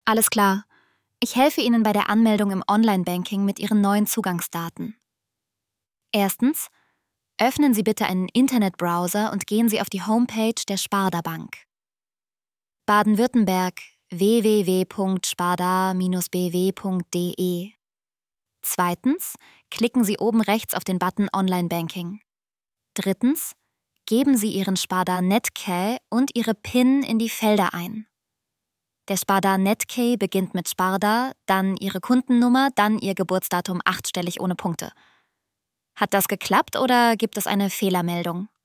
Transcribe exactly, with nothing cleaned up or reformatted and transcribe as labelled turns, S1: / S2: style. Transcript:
S1: Alles klar. Ich helfe Ihnen bei der Anmeldung im Online-Banking mit Ihren neuen Zugangsdaten. Erstens, öffnen Sie bitte einen Internetbrowser und gehen Sie auf die Homepage der Sparda Bank. Baden-Württemberg w w w punkt sparda Bindestrich b w punkt d e. Zweitens, klicken Sie oben rechts auf den Button Online-Banking. Drittens, geben Sie Ihren Sparda Netcay und Ihre PIN in die Felder ein. Der Sparda Netcay beginnt mit Sparda, dann Ihre Kundennummer, dann Ihr Geburtsdatum achtstellig ohne Punkte. Hat das geklappt oder gibt es eine Fehlermeldung?